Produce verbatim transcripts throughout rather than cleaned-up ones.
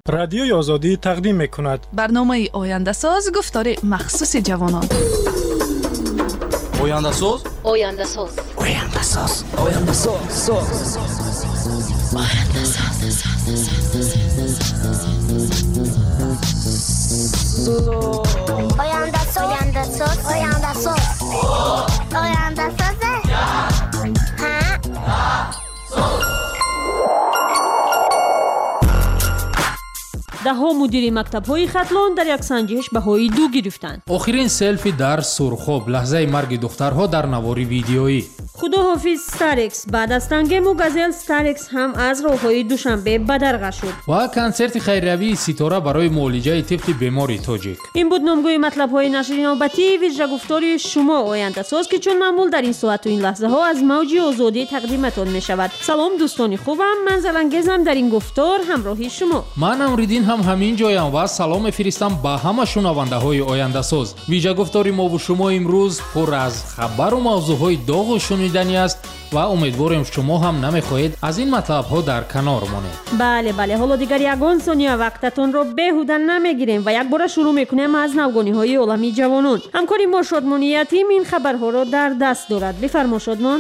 رادیوی آزادی تقدیم می‌کند برنامه آینده ساز گفتار مخصوص جوانان. آینده ساز آینده ساز آینده ساز آینده ساز آینده ساز آینده ساز آینده ساز آینده ساز آینده ساز دهها مدیر مکتب‌های خطلان در یک سنجش بهایی دو گرفتند. آخرین سلفی در سرخاب لحظه مرگ دخترها در نواری ویدیویی. خداحافظ ستارکس بعد از تنگم و گازل ستارکس هم از راههای دوشنبه به درگاه شد. و کنسرت خیریوی ستاره برای معالجه طفل بیماری تاجیک. این بود نامگوی مطلب‌های نشر نوبتی ویژه گفتاری شما آینده ساز که چون معمول در این ساعت و این لحظه ها از موج آزادی تقدیمتان می شود. سلام دوستان خوبم، من زلنگزم در این گفتار همراهی شما. من امریدین هم همین جایم و سلام می‌فرستم به همه شنونده های آینده ساز. ویژه گفتاری ما و شما امروز پر از خبر و موضوعهای داغ و شنیدنی است و امیدواریم شما هم نمیخواهید از این مطلب ها در کنار مانید. بله بله، حالا دیگر یگان ثانیه وقتتون رو بیهوده نمیگیریم و یک بار شروع میکنیم از نوگانی های عالمی جوانان. همکاری ما شادمان یتیم این خبرها را در دست دارد. بفرما شادمان.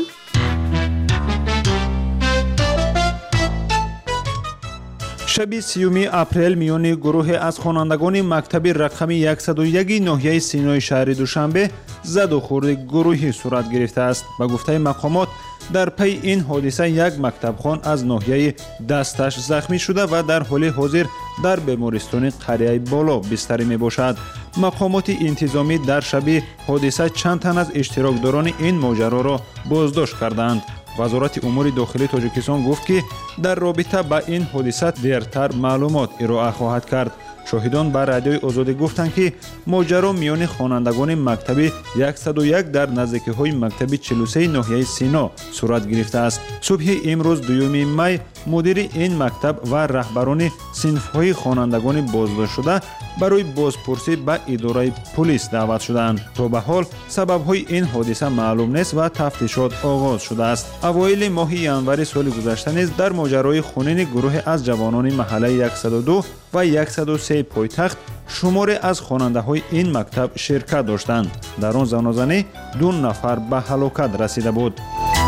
شب سیوم اپریل میان گروه از خوانندگان مکتب رقم صد و یک ناحیه سینای شهر دوشنبه زد و خورد گروهی صورت گرفته است. به گفته مقامات در پی این حادثه یک مکتبخوان از ناحیه دستش زخمی شده و در حال حاضر در بیمارستان قریه بالا بستری می باشد. مقامات انتظامی در شب حادثه چند تن از اشتراکداران این ماجرا را بازداشت کردند. وزارت امور داخلی تاجیکستان گفت که در رابطه با این حادثه دیرتر معلومات ارائه خواهد کرد. شاهدان به رادیوی آزادی گفتند که ماجرا میان خوانندگان مکتب صد و یک در نزدیکی‌های مکتب چهل و سه ناحیه سینا صورت گرفته است. صبح امروز دوم می مدیر این مکتب و رهبران صنف‌های خوانندگان بازداشت شده برای بازپرسی به اداره پلیس دعوت شدند. تا به حال سبب‌های این حادثه معلوم نیست و تفتیشات آغاز شده است. اوایل ماه ینور سال گذشته نیز در ماجرای خونین گروه از جوانان محله صد و دو و صد و سه پایتخت شماری از خواننده‌های این مکتب شرکت داشتند. در آن زنازنه دو نفر به هلاکت رسیده بود.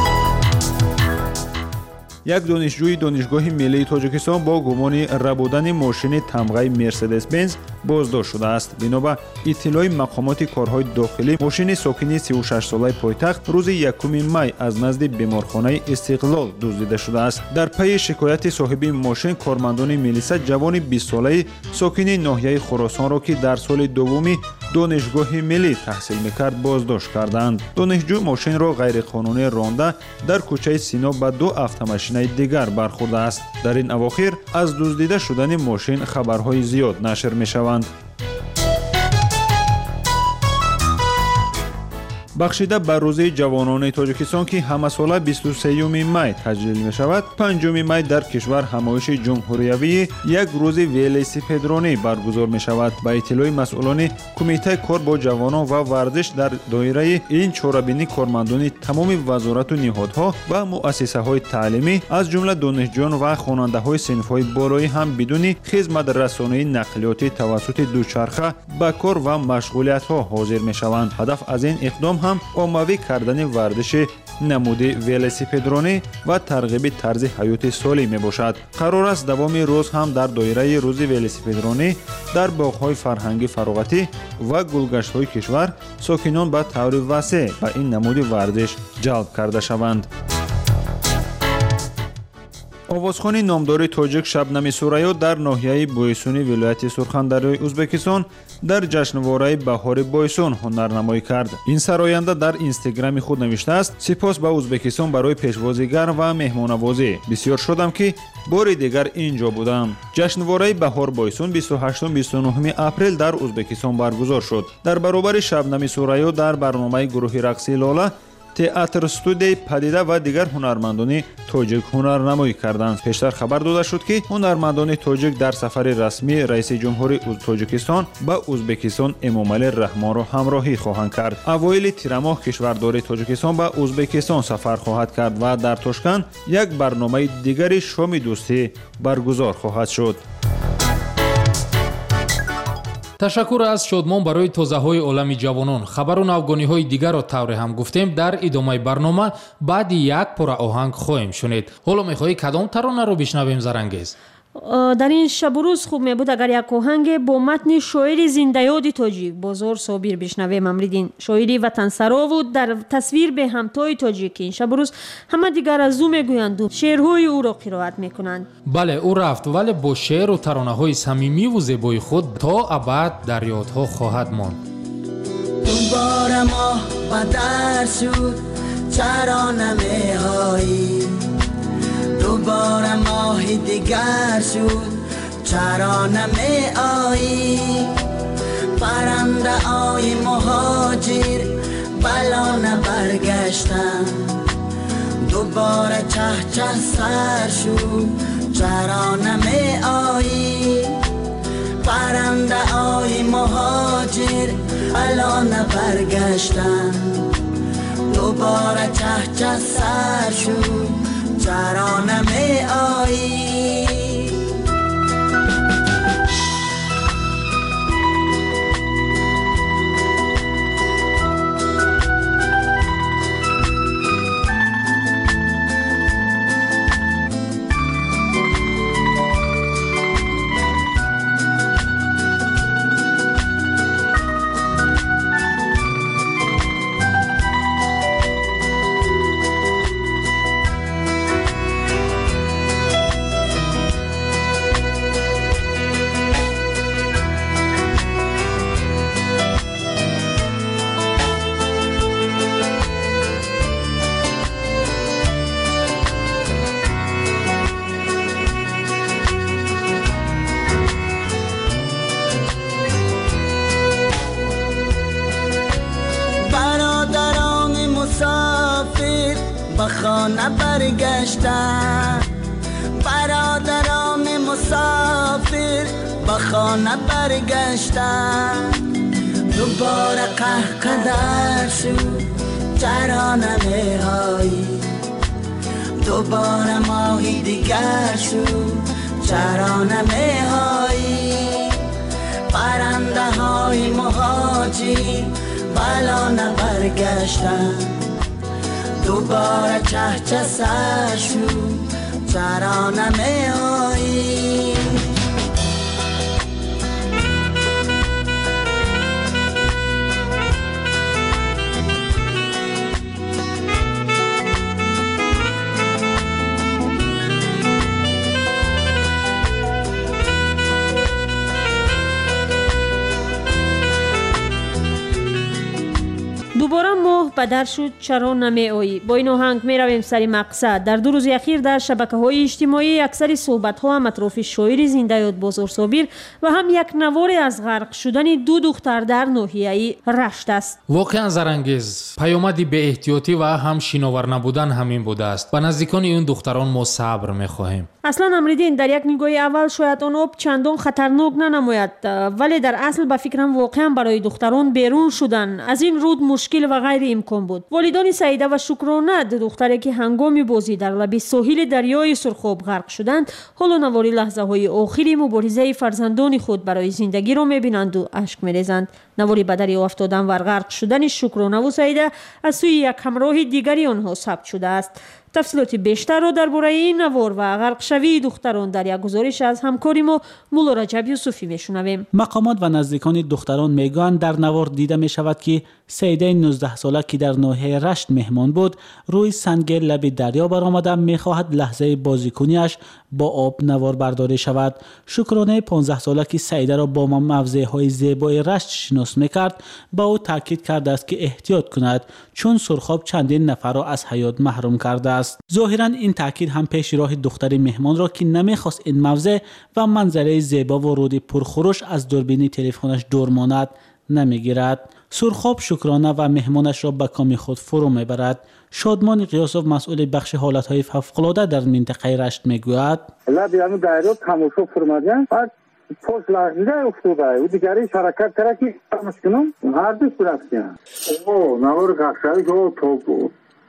یک دانشجوی دانشگاه ملی تاجیکستان با گمان ربودن ماشین تمغه مرسدس بنز بازداشت شده است. بنابر اطلاع مقامات کارهای داخلی ماشین ساکن سی و شش ساله پایتخت روز یکم می از نزد بیمارخانه استقلال دزدیده شده است. در پی شکایت صاحب ماشین کارمندان ملیسا جوان بیست ساله ساکن ناحیه خراسان را که در سال دوم دانشگاه ملی تحصیل میکرد بازداشت کردند. دانشجو ماشین را غیرقانونی رانده در کوچه سینا به دو اتومبیل دیگر برخورده است. در این اواخر از دزدیده شدن ماشین خبرهای زیاد نشر میشوند. بخشیده بر روز جوانان تاجیکستان که همه ساله بیست و سوم می تجلیل می شود، پنجم می در کشور همایش جمهوریوی یک روز ویلسیپدرانی برگزار می شود. با اطلاع مسئولان کمیته کار با جوانان و ورزش در دایره این چهاربینی کارمندان تمام وزارت و نهادها و مؤسسه های تعلیمی از جمله دانشجویان و خواننده های صنف های بالایی هم بدون خدمت رسانه‌ای نقلیاتی توسط دوچرخه به کار و مشغولیت ها حاضر می شوند. هدف از این اقدام هم عمومی کردن ورزش نمود ویلسیپدرانی و ترغیب طرز حیات سالم می باشد. قرار است دوام روز هم در دایره روز ویلسیپدرانی در باغ‌های فرهنگی فراغتی و گلگشت‌های کشور ساکنان به طور وسیع به این نمود ورزش جلب کرده شوند. آوازخوان نامدار تاجیک شبنم سوریا در ناحیه بویسونی ولایت سرخندروی ازبکستان در جشنواره بهار بویسون هنرنمایی کرد. این سراینده در اینستاگرام خود نوشته است: سپاس به ازبکستان برای پیشوازیگر و مهمانوازی. بسیار شدم که بار دیگر اینجا بودم. جشنواره بهار بویسون بیست و هشتم بیست و نهم اپریل در ازبکستان برگزار شد. در برابر شبنم سوریا در برنامه گروه رقصی لاله تئاتر استودیوی پدیده و دیگر هنرمندان تاجیک هنرنمایی کردند. پیشتر خبر داده شد که هنرمندان تاجیک در سفر رسمی رئیس جمهور تاجیکستان به ازبکستان امامعلی رحمان را همراهی خواهند کرد. اوایل تیر ماه کشوردار تاجیکستان به ازبکستان سفر خواهد کرد و در تاشکند یک برنامه دیگری شام دوستی برگزار خواهد شد. ташаккур аз шодмон барои тозаҳои олами ҷавонон. Хабару навгониҳои дигарро тавре ҳам гуфтем. Дар идомаи барнома баъди як пора оҳанг хоҳем шунид. ҳоло мехоҳӣ кадом таронаро бишнавем Зарангез? дар ин шабу рӯз хуб мебуд агар як оҳанге бо матни шоири зиндаёди тоҷик Бозор Собир бишнавем. Амридин шоири ватансарову дар тасвир бе ҳамтои тоҷикӣ. ин шабу рӯз ҳама дигар аз ӯ мегӯянду шеърҳои ӯро қироат мекунанд. бале, ӯ рафт, вале бо шеъру таронаҳои самимиву зебои худ то абад дар ёдҳо хоҳад монд. дубора моҳ ба дар шуд, чаро намеҳоӣ? دوباره ماهی دیگر شد، چرا نمی آیی؟ پرنده آی مهاجر بلا نبرگشتن، دوباره چه چه سر شد، چرا نمی آیی؟ پرنده آی مهاجر بلا نبرگشتن، دوباره چه چه سر شد، چرا نمی آیی؟ خانه برگشتن، برادران مسافر به خانه برگشتن، دوباره قهقدر شد، چرا نمی‌آیی؟ دوباره ماهی دیگر شد، چرا نمی‌آیی؟ پرنده های مهاجر بلا نبرگشتن، دوباره چه چه سر شد، چرا نمی آیی؟ دوباره ماه بدر شد، چرا نمی آیی؟ با این آهنگ می رویم سر مقصد. در دو روز اخیر در شبکه‌های اجتماعی اکثر صحبت‌ها هم اطراف شاعر زنده‌یاد بازار صابر و هم یک نوار از غرق شدن دو دختر در ناحیه رشت است. واقعا زرانگیز پیامدی به احتیاطی و هم شیناور نبودن همین بوده است. با نزدیکان این دختران ما صبر می‌خواهیم. اصلا امریدین در یک نگاه اول شاید آن آب چندان خطرناک ننماید، ولی در اصل به فکرم واقعا برای دختران بیرون شدن از این رود مشکل و غیر امکان بود. والدان سعیده و شکرانه دختری که هنگام بازی در لب ساحل دریای سرخاب غرق شدند، حالا نواری لحظه های آخری مبارزه فرزندان خود برای زندگی را می‌بینند و اشک می‌ریزند. نواری بدری افتادن و غرق شدن شکرانه و سعیده از سوی یک همراه دیگری آنها ثبت شده است. تفصیلات بیشتر را درباره این نوار و غرق شوی دختران در یک گزارش از همکاری ما مولا رجب یوسفی میشنویم. مقامات و نزدیکان دختران میگویند در نوار دیده می شود که سعیده نوزده ساله که در ناحیه رشت مهمان بود روی سنگ لب دریا برآمده میخواهد لحظه بازیکنیش با آب نوار برداری شود. شکرانه پانزده ساله که سعیده را با موضع های زیبای رشت شناس میکرد با او تاکید کرده است که احتیاط کند چون سرخاب چندین نفر را از حیات محروم کرده است. ظاهرا این تاکید هم پیش راه دختر مهمان را که نمیخواست این موضع و منظره زیبا و رود پرخروش از دوربین تلفنش دور ماند نمیگیرد. سرخاب شکرانه و مهمانش را به کام خود فرو میبرد. شادمان قیاسوف مسئول بخش حالتهای فوق‌العاده در منطقه رشت میگوید لب یعنی دریا تماشا فرمودن بعد پس لحظه افتاده و دیگری شرکت کرده که مسکنم هر دوست رفتن او نوار کخشایی که تو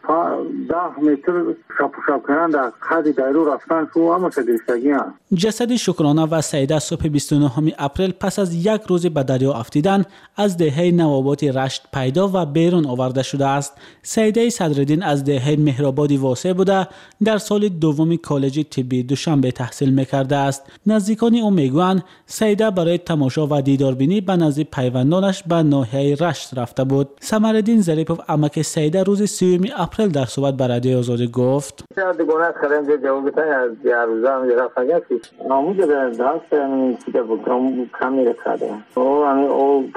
ده متر شپ شپ کردن در خط دایرو رفتن شو اما گرفتگی هم. جسد شکرانه و سعیده صبح بیست و نهم اپریل پس از یک روز به دریا افتیدن از دهه نواباد رشت پیدا و بیرون آورده شده است. سعیده صدرالدین از دهه مهرآباد واسع بوده در سال دوم کالج طبی دوشنبه تحصیل میکرده است. نزدیکان او میگویند سعیده برای تماشا و دیداربینی به نزد پیوندانش به ناحیه رشت رفته بود. سمرالدین ظریفوف عمک سعیده روز سیوم اپریل در صحبت با رادیو آزادی گفت: دیگونه خرم جواب تا از روزا هم رفت گفت نامو ده داست همین چیزا بود کمی رسیده او همین او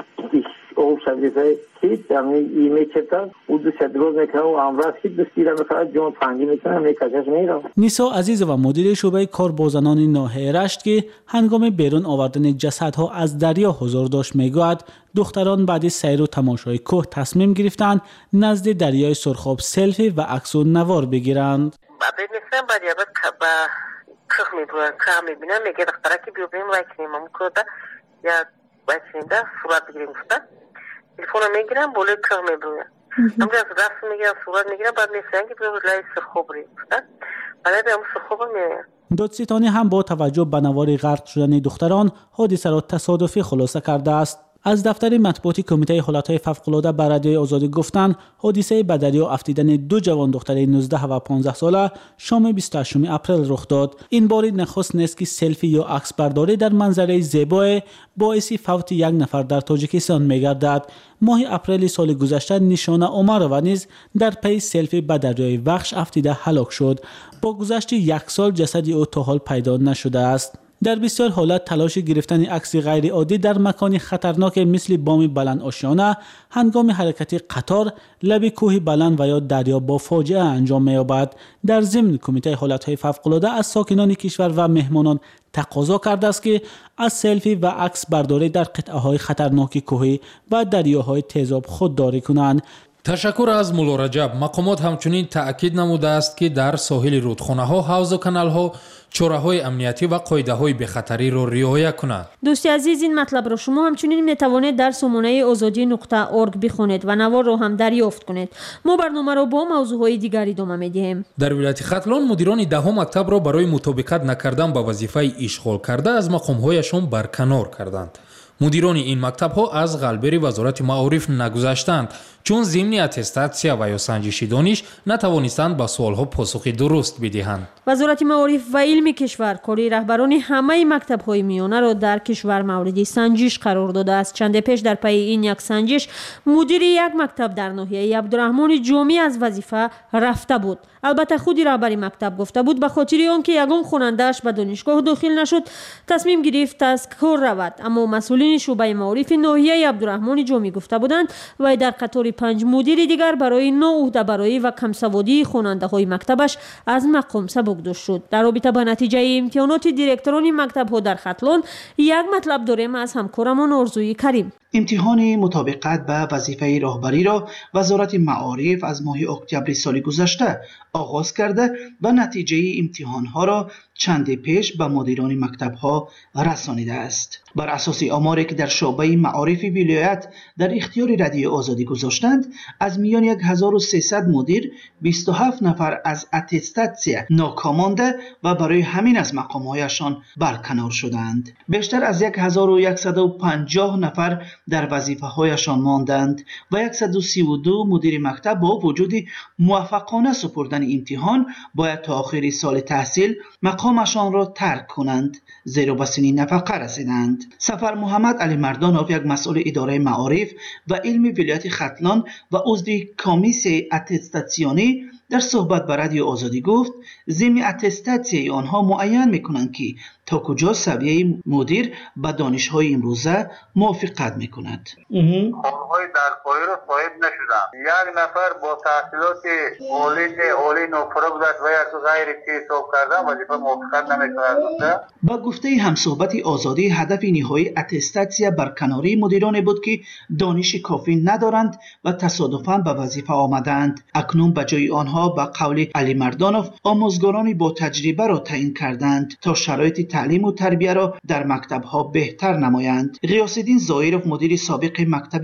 او شبیه چیز همین ایمیل چطور او دو سه روز میکنه و امروز هیچ دستی را میکنه جون پنجی میکنه همین کجاش میره. نیسا عزیز و مدیر شعبه کاربازنان ناحیه رشت که هنگام بیرون آوردن جسدها از دریا حضور داشت میگوید دختران بعد سیر و تماشای کوه تصمیم گرفتند نزد دریای سرخاب سلفی و عکس و نوار بگیرند. بعد میگفتم بعد یا بعد با کوه میبرن کوه میبینم میگه دخترها که بیو بریم وای کنیم هم کوه یا وای کنیم ده صورت بگیریم گفتن تلفن میگیرم بوله کوه میبرن هم از دست میگیرم صورت میگیرم بعد میسن که بیو لای سرخوب بریم گفتن بعد هم سرخوب میگیرم. دادستانی هم با توجه به نوار غرق شدن دختران حادثه را تصادفی خلاصه کرده است. از دفتر مطبوعاتی کمیته حالتهای فوق‌العاده به رادیوی آزادی گفتند حادثه به دریا افتیدن دو جوان دختر نوزده و پانزده ساله شام بیست و هشتم اپریل رخ داد. این بار نخست نیست که سلفی یا عکس برداری در منظره زیبای باعث فوت یک نفر در تاجیکستان می‌گردد. ماه اپریل سال گذشته نشانه عمر و نیز در پی سلفی به دریای وخش افتیده هلاک شد. با گذشت یک سال جسد او تا حال پیدا نشده است. در بسیار حالت تلاش گرفتن عکس غیر عادی در مکان خطرناک مثل بام بلند آشیانه هنگام حرکت قطار، لب کوه بلند و یا دریا با فاجعه انجام می‌یابد. در ضمن کمیته حالتهای فوق‌العاده از ساکنان کشور و مهمانان تقاضا کرده است که از سلفی و عکس برداری در قطعه‌های خطرناک کوهی و دریاهای تیزاب خودداری کنند. تشکر از مولا رجب. مقامات همچنین تأکید نموده است که در ساحل رودخانه‌ها، حوض و کانال‌ها چوره‌های امنیتی و قاعده‌های بی‌خطری را رعایت کنند. دوستی عزیز، این مطلب را شما همچنین می‌توانید در سامانه آزادی نقطه اورگ بخوانید و نوار را هم دریافت کنید. ما برنامه را با موضوعهای دیگری ادامه می‌دهیم. در ولایت ختلان مدیران دهم مکتب را برای مطابقت نکردن با وظیفه اشغال کرده از مقام‌هایشان برکنار کردند. مدیران این مکتب‌ها از قلبری وزارت معارف نگذشتند چون ضمن اتستاسیا و یا سنجش دانش نتوانستند با سوال‌ها پاسخ درست بدهند. وزارت معارف و علم کشور کاری رهبران همه مکتب‌های میانه را در کشور مورد سنجش قرار داده است. چند پیش در پی این یک سنجش مدیر یک مکتب در ناحیه عبدالرحمن جامی از وظیفه رفته بود. البته خود رهبر مکتب گفته بود به خاطر آنکه یگان خواننده‌اش به دانشگاه داخل نشد تصمیم گرفت از کار رود، اما مسئولین شعبه معارف ناحیه عبدالرحمن جامی گفته بودند و در قطار پنج مدیر دیگر برای ناعهده برایی و کمسوادی خواننده‌های مکتبش از مقام سبکداشت شد. در رابطه با نتیجه امتحانات دیرکتران مکتب‌ها در ختلان یک مطلب داریم از همکارمان آرزوی کریم. امتحان مطابقت به وظیفه راهبری را وزارت معارف از ماه اکتبر سال گذشته آغاز کرده و نتیجه امتحانها را چند پیش به مدیران مکتب‌ها رسانیده است. بر اساس آماری که در شعبه معارف ولایت در اختیار رادیو آزادی گذاشتند، از میان هزار و سیصد مدیر بیست و هفت نفر از اتستاسیا ناکام مانده و برای همین از مقام‌هایشان برکنار شدند. بیشتر از هزار و صد و پنجاه نفر در وظیفه‌هایشان ماندند و صد و سی و دو مدیر مکتب با وجود موفقانه سپردن امتحان باید تا آخر سال تحصیل مقامشان را ترک کنند، زیرا به سن نفقه رسیدند. سفر محمد علی مردانوف، یک مسئول اداره معارف و علم ولایت ختلان و عضو کمیسیون اتستاسیونی در صحبت با رادیو آزادی گفت ضمن اتستاسیای آنها معین میکنند که تا کجا سویه مدیر به دانش‌های امروزه موافقت میکند. آنهای در پایه را صاحب نشدند. یک نفر با تحصیلات عالی عالی نوپره بودند و یک غیر حساب کردن وظیفه موافقت نمیکند. با گفته همصحبت آزادی، هدف نهایی اتستاسیا برکناری مدیران بود که دانش کافی ندارند و تصادفاً به وظیفه آمدند. اکنون به جای آنها با قول علی مردانوف آموزگارانی با تجربه را تعیین کردند تا شرایط تعلیم و تربیه را در مکتب‌ها بهتر نمایند. غیاث‌الدین ظاهرов مدیر سابق مکتب تحصیلات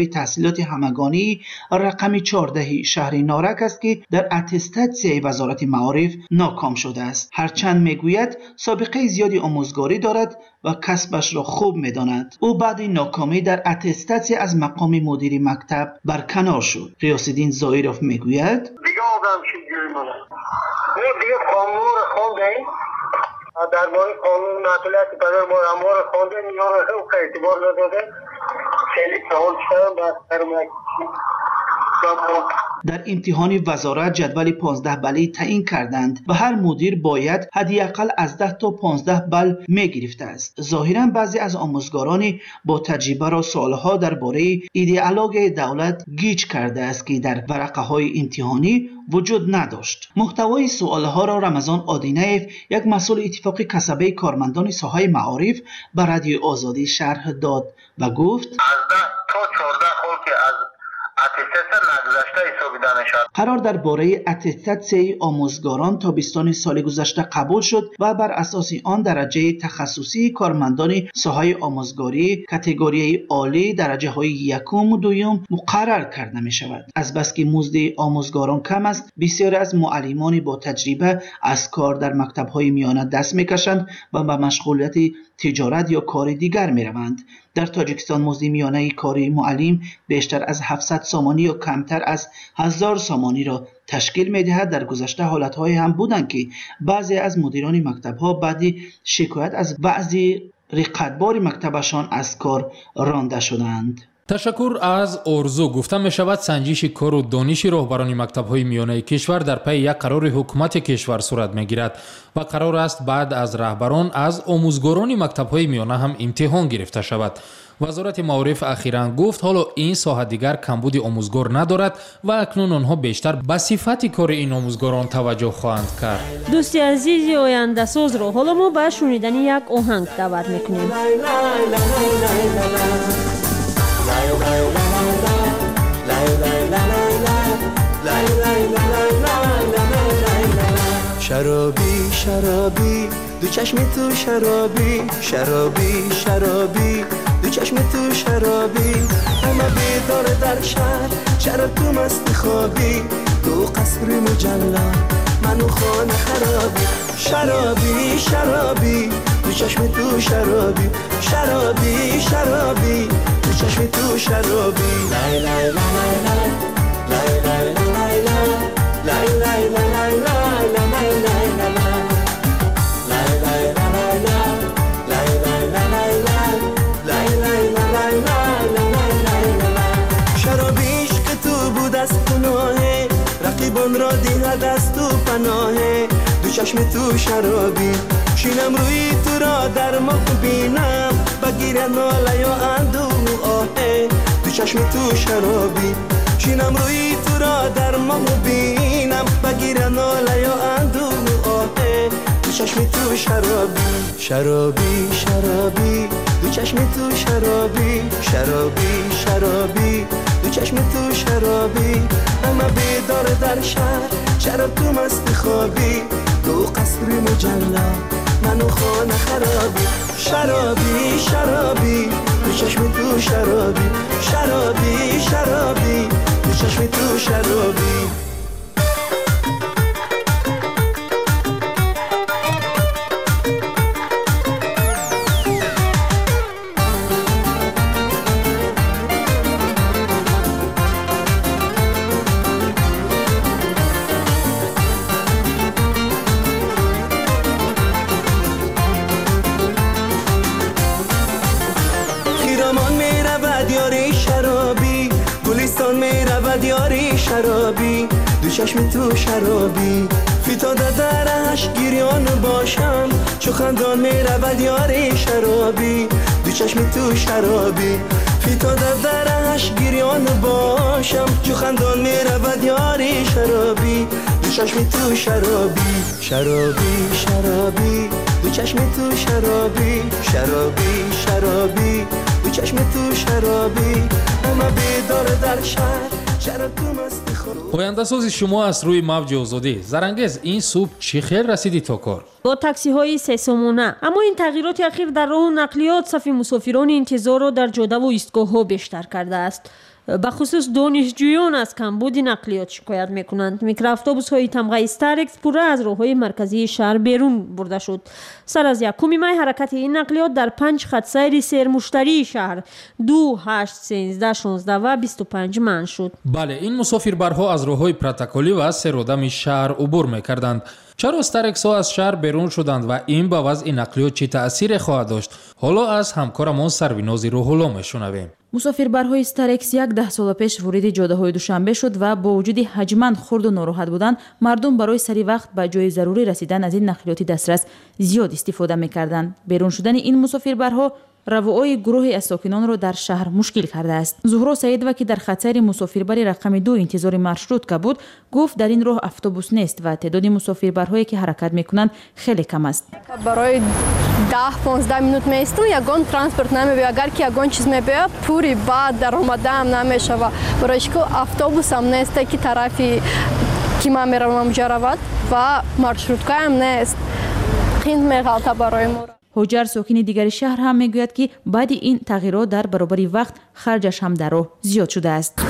تحصیلات همگانی رقم چهارده شهر نارک است که در اتستاسیای وزارت معارف ناکام شده است. هرچند میگوید سابقه زیادی آموزگاری دارد و کسبش را خوب میداند. او بعد ناکامی در اتستاسی از مقام مدیر مکتب برکنار شد. غیاث‌الدین ظاهرов میگوید دیگه آدم چی دیگه مونه ما دیگه قانون رو خوندیم درباره قانون معطولیت پدر ما رو خوندیم اینا رو خیلی اعتبار نداده خیلی سوال کردم بعد فرمایید در امتحان وزارت جدول پانزده بله تعیین کردند و هر مدیر باید حداقل از ده تا پانزده بل می گرفته است. ظاهراً بعضی از آموزگاران با تجربه را سالها درباره ایدئولوژی دولت گیج کرده است که در ورقه های امتحانی وجود نداشت. محتوای سوالها را رمضان آدینیف، یک مسئول اتفاق کسبه کارمندان ساحه معارف، به رادیو آزادی شرح داد و گفت از ده تا چهارده خود که از قرار درباره اتستاسیای آموزگاران تابستان سال گذشته قبول شد و بر اساس آن درجه تخصصی کارمندان ساحه آموزگاری کاتگوری عالی درجه های یکم و دوم مقرر کرده می شود. از بس که مزد آموزگاران کم است، بسیاری از معلمان با تجربه از کار در مکتب های میانه دست می کشند و به مشغولیت تجارت یا کار دیگر می روند. در تاجیکستان مزد میانه کاری معلم بیشتر از هفتصد سامانی یا کمتر از هزار سامانی را تشکیل می دهد. در گذشته حالت‌های هم بودند که بعضی از مدیران مکتب‌ها بعد شکایت از بعضی رقابت‌بار مکتبشان از کار رانده شدند. تشکر از ارزو. گفته می شود سنجش کار و دانش راهبران مکتب‌های میانه کشور در پی یک قرار حکومت کشور صورت می‌گیرد و قرار است بعد از رهبران از آموزگاران مکتب‌های میانه هم امتحان گرفته شود. وزارت معارف اخیراً گفت حالا این ساحه دیگر کمبود آموزگار ندارد و اکنون آنها بیشتر به صفت کار این آموزگاران توجه خواهند کرد. دوستی عزیز آینده ساز رو حالا ما به شنیدن یک آهنگ دعوت می‌کنیم. شرابی شرابی دو چشم تو شرابی شرابی شرابی دو چشم تو شرابی همه بیدار در شهر شراب تو مست خوابی تو قصر مجلا منو خانه خرابی شرابی شرابی دو چشم تو شرابی شرابی شرابی دو چشم تو شرابی لای لای لای لای لای لای لای لای لای لای شرابیش که تو بود از پناهه رقیبان را دیده دست تو پناهه دو چشم تو شرابی شینم روی تو را در ما بینم بگیره ناله یا اندو آهه دو چشم تو شرابی شینم روی تو را در ما بینم بگیره ناله یا اندو آهه دو چشم تو شرابی شرابی شرابی دو چشم تو شرابی شرابی شرابی دو چشم تو شرابی همه بیدار در شهر شراب تو مست خوابی تو قصر مجلا منو خانه خرابی شرابی شرابی دو چشم تو شرابی شرابی شرابی دو چشم تو شرابی شرابی دو چشم تو شرابی فیتاده درش گریان باشم چو خندان می رود یاری شرابی دو چشم تو شرابی فیتاده درش گریان باشم چو خندان می رود یاری شرابی دو چشم تو شرابی شرابی شرابی دو چشم تو شرابی شرابی شرابی دو چشم تو شرابی همه بیدار در شهر پاینده ساز شما از روی موج آزادی. زرنگز این صبح چی خیر رسیدی تا کار؟ با تاکسی های سه سامانه. اما این تغییرات اخیر در راه نقلیات صف مسافران انتظار را در جاده و ایستگاه ها بیشتر کرده است. بخصوص دانشجویان از کمبود نقلیات شکایت میکنند. میکرواتوبوس های تمغه استارکس پورا از راههای مرکزی شهر بیرون برده شد. سر از یکم می حرکت این نقلیات در پنج خط سیر سرمشتری شهر دو، هشت، سیزده، شانزده و بیست و پنج منع شد. بله، این مسافربرها از راههای پروتکلی و سرودم شهر عبور میکردند. چرا استارکس ها از شهر بیرون شدند و این به وضع نقلیات چه تأثیر خواهد داشت؟ حالا از همکارمان سرویناز روح‌الله میشنویم. مسافربرهای استارکس یک ده سال پیش ورود جاده‌های دوشنبه شد و با وجود حجماً خرد و ناراحت بودن، مردم برای سری وقت به جای ضروری رسیدن از این نقلیات دسترس زیاد استفاده می‌کردند. بیرون شدن این مسافربرها روای گروهی از ساکنان را در شهر مشکل کرده است. زهرا سعیدова که در خطر مسافربری رقم دو انتظار مارشروت که بود، گفت در این راه اتوبوس نیست و تعداد مسافربرهایی که حرکت میکنند خیلی کم است. برای ده پانزده minut میستم یگان ترانسپورت نمیبینم. اگر که یگان چیز میبینم پوری بعد در آمده هم نمیشه و برای که اتوبوس هم نیست که طرفی که من میروم جرود و مارشروتکا هم نیست. خیلی میغلطه برای ما. هوجر ساکن دیگر شهر هم میگوید که بعد این تغییرات در برابر وقت خرجش هم در راه زیاد شده است.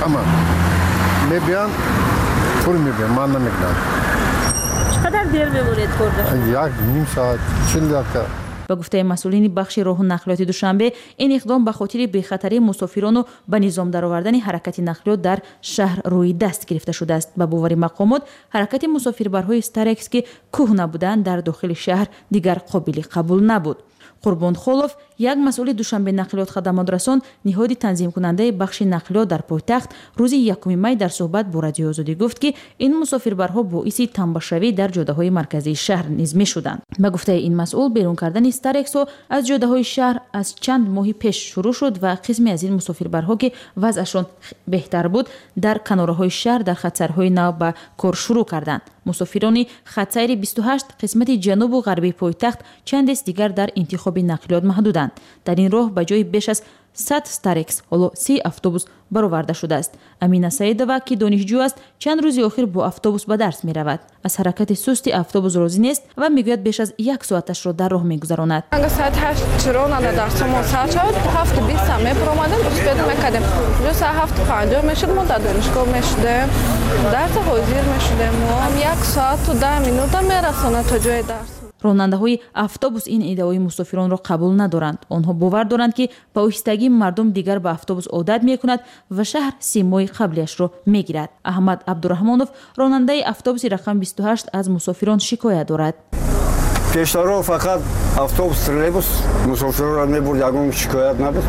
میبینم پول میبینم من نمیکنم. چقدر دیر میمونید خورده؟ یک نیم ساعت چهل دقیقه. به گفته مسئولین بخش راه و نقلیات دوشنبه، این اقدام به خاطر بی‌خطری مسافران و به نظام درآوردن حرکت نقلیات در شهر روی دست گرفته شده است. به باور مقامات، حرکت مسافربرهای استارکس که کهنه بودند در داخل شهر دیگر قابل قبول نبود. قربان خولوف، یک مسئول دوشنبه نقلیات خدمات رسان نهاد تنظیم کننده بخش نقلیات در پایتخت، روز یکم می در صحبت با رادیو آزادی گفت که این مسافربرها باعث تنباشوی در جاده‌های مرکزی شهر نیز می‌شدند. به گفته این مسئول، بیرون کردن استارکس‌ها از جاده‌های شهر از چند ماه پیش شروع شد و قسمی از این مسافربرها که وضعشان بهتر بود در کناره‌های شهر در خطرهای نو به کار شروع کردند. مسافران خطر بیست و هشت قسمت جنوب و غربی پایتخت چند دست دیگر در انتخاب نقلیات محدودند. در این راه به جای بیش از صد استارکس حالا سی اتوبوس برآورده شده است. امینه سعیدова که دانشجو است، چند روز اخیر با اتوبوس به درس می رود. از حرکت سست اتوبوس راضی نیست و میگوید بیش از یک ساعتش را در راه میگذراند. ساعت هشت چرا نه درسمون ساعت شد هفت بیست هم میپرامدیم استفاده میکردیم. دو ساعت هفت پنجاه میشد ما در دانشگاه میشدیم. درس حاضر میشدیم و یک ساعت و ده مینوت میرسونه تا جای درس. راننده‌های اتوبوس این ایده‌های مسافران را قبول ندارند. آنها باور دارند که با آهستگی مردم دیگر به اتوبوس عادت می‌کند و شهر سه ماه قبلش را می‌گیرد. احمد عبدالرحمانوف، راننده اتوبوس رقم بیست و هشت، از مسافران شکایت دارد. پیشتر فقط اتوبوس ترولبوس مسافران را می‌برد، یگان شکایت نبود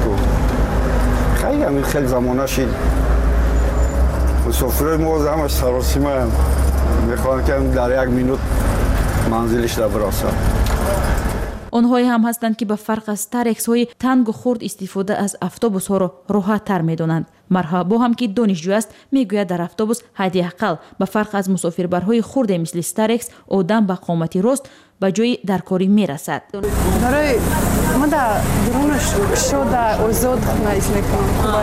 که خیلی همین خیلی زمانه شد. مسافران ما همش سراسیمه می‌خواهند که در یک مینوت منزلش را برسد. آنهایی هم هستند که به فرق از استارکس های تنگ و خرد استفاده از اتوبوس ها را راحت تر می دانند. مرحبا هم که دانشجو است، میگوید در اتوبوس حداقل به فرق از مسافربرهای خرد مثل استارکس آدم به قامتی راست به جای در کاری می رسد. برای ما در درون شده آزاد نایست میکنم.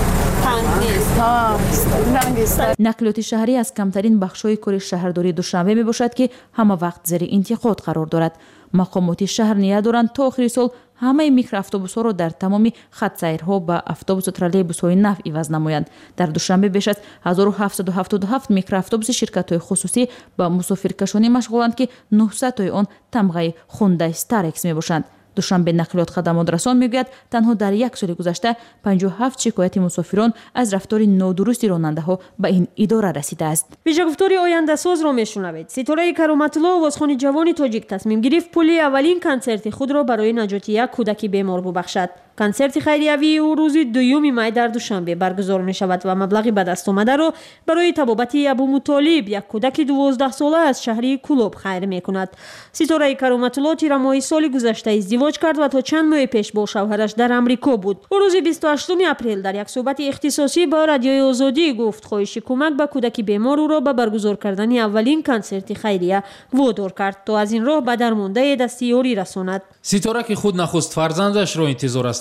نقلیات شهری از کمترین بخش‌های کار شهرداری دوشنبه می باشد که همه وقت زیر انتقاد قرار دارد. مقامات شهر نیت دارند تا آخر سال همه میکرواتوبوس‌ها را در تمام خط سیرها به اتوبوس و ترولیبوس‌های نو عوض نمایند. در دوشنبه بیش از هزار و هفتصد و هفتاد و هفت میکرواتوبوس شرکت‌های خصوصی با مسافرکشانی مشغولند که نهصد تای آن تمغه خونده استارکس میباشند. دوشنبه نقلیات خدمات رسان میگوید تنها در یک سال گذشته پنجاه و هفت شکایت مسافران از رفتار نادرست راننده‌ها به این اداره رسیده است. ویژه گفتاری آینده ساز را میشنوید. ستاره کرامت‌الله آوازخوان جوان تاجیک تصمیم گرفت پولی اولین کنسرت خود را برای نجات یک کودک بیمار ببخشد. کنسرت خیریوی او روز دوم می در دوشنبه برگزار می شود و مبلغی به دست آمده را برای طبابت ابو مطالب، یک کودک دوازده ساله از شهری کلوب خیر می کند. ستاره کرامت‌الله تیر ماه سال گذشته ازدواج کرد و تا چند ماه پیش با شوهرش در امریکا بود. او روز بیست و هشتم اپریل در یک صحبت اختصاصی با رادیو آزادی گفت خواهش کمک به کودک بیمار او را به برگزار کردن اولین کنسرت خیریه وادار کرد تا از این راه به درمانده دستیاری رساند. ستاره که خود نخست فرزندش را انتظار است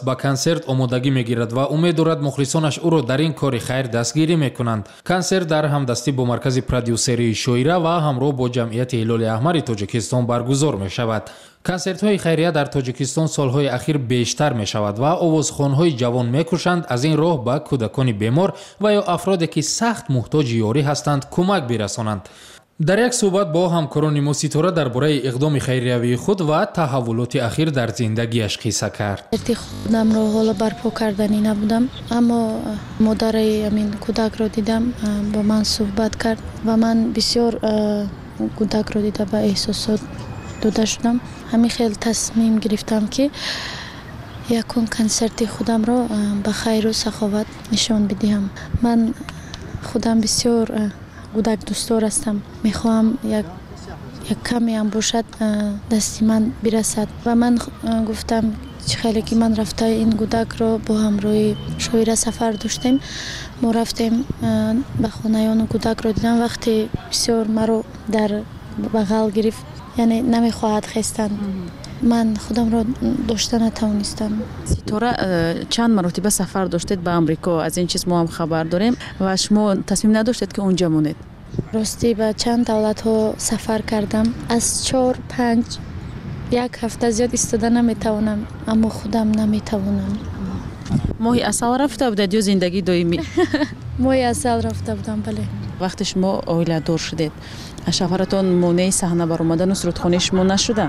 است ба консерт омодагӣ мегирад ва умед дорад мухлисонаш ӯро дар ин кори хайр дастгирӣ мекунанд. консерт дар ҳамдастӣ бо маркази продюсерии шоира ва ҳамроҳ бо ҷамъияти ҳилоли аҳмари тоҷикистон баргузор мешавад. консертҳои хайрия дар тоҷикистон солҳои ахир бештар мешавад ва овозхонҳои ҷавон мекӯшанд аз ин роҳ ба кӯдакони бемор ва ё афроде ки сахт муҳтоҷи ёрӣ ҳастанд кӯмак бирасонанд. дар як суҳбат бо ҳамкорони мо Ситора дар бораи иқдоми хайриявии худ ва таҳаввулоти ахир дар зиндагиаш қисса кард. худамро ҳоло барпо кардани набудам, аммо модари амин кӯдакро дидам, бо ман суҳбат кард ва ман бисёр кӯдакро дида ба эҳсосот дода шудам. ҳамин хел тасмим гирифтам ки якум консерти худамро ба хайру саховат нишон бидиҳам. ман худам бисёр кӯдак дӯстдор ҳастам. мехоҳам як як каме ҳам бошад дасти ман бирасад ва ман гуфтам чӣ хеле ки ман рафта ин кӯдакро бо ҳамроҳи шоира сафар доштем. мо рафтем ба хонаёну кӯдакро дидам. вақте бисёр маро дар бағал гирифт, яъне намехоҳад хестан. ман худамро дошта натавонистам. Ситора чанд маротиба сафар доштед ба Амрико? Аз ин чиз мо ҳам хабар дорем ва шумо тасмим надоштед ки онҷа монед? ростӣ ба чанд давлатҳо сафар кардам. аз чор панҷ як ҳафта зиёд истода наметавонам, аммо худам наметавонам. моҳи асал рафта будед ё зиндагии доимӣ? моҳи асал рафта будам, бале. вақте шумо оиладор шудед, шавҳаратон монеи саҳна баромадану сурудхони шумо нашуда?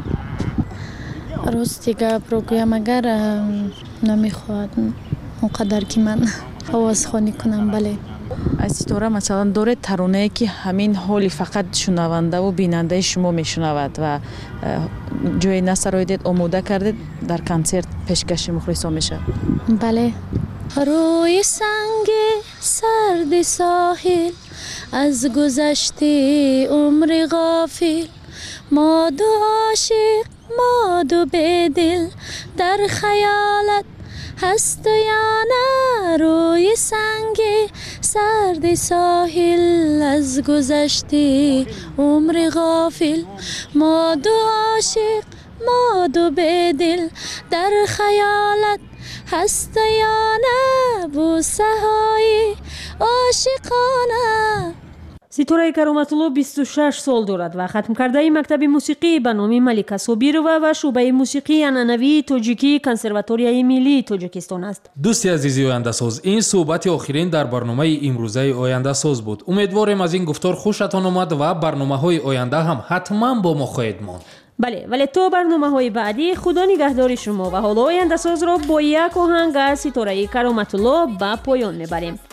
рости гапро гӯям, агар намехоҳад он қадар ки ман овозхонӣ кунам, бале. аз Ситора масалан доред таронае ки ҳамин ҳоли фақат шунавандаву бинандаи шумо мешунавад ва ҷое насароидед, омода кардед, дар консерт пешкаши мухлисон мешавад? бале. рӯи санги сарди соҳил аз гузашти умри ғофил, мо ду ошиқ мо ду бедил дар хаёлат ҳасту ё на. рӯи санги сарди соҳил аз гузашти умри ғофил, мо ду ошиқ мо ду бедил дар хаёлат ҳасту ё на. бӯсаҳои ошиқона. ситораи кароматулло бисту шаш сол дорад ва хатмкардаи мактаби мусиқӣ ба номи Малика Собирова ва шӯъбаи мусиқии анъанавии тоҷикии Консерваторияи Миллии Тоҷикистон аст. дӯсти азизи ояндасоз, ин суҳбати охирин дар барномаи имрӯзаи ояндасоз буд. умедворем аз ин гуфтор хушатон омад ва барномаҳои оянда ҳам ҳатман бо мо хоҳед монд. бале, вале то барномаҳои баъдӣ худо нигаҳдори шумо ва ҳоло ояндасозро бо як оҳанг аз ситораи кароматулло ба поён мебарем.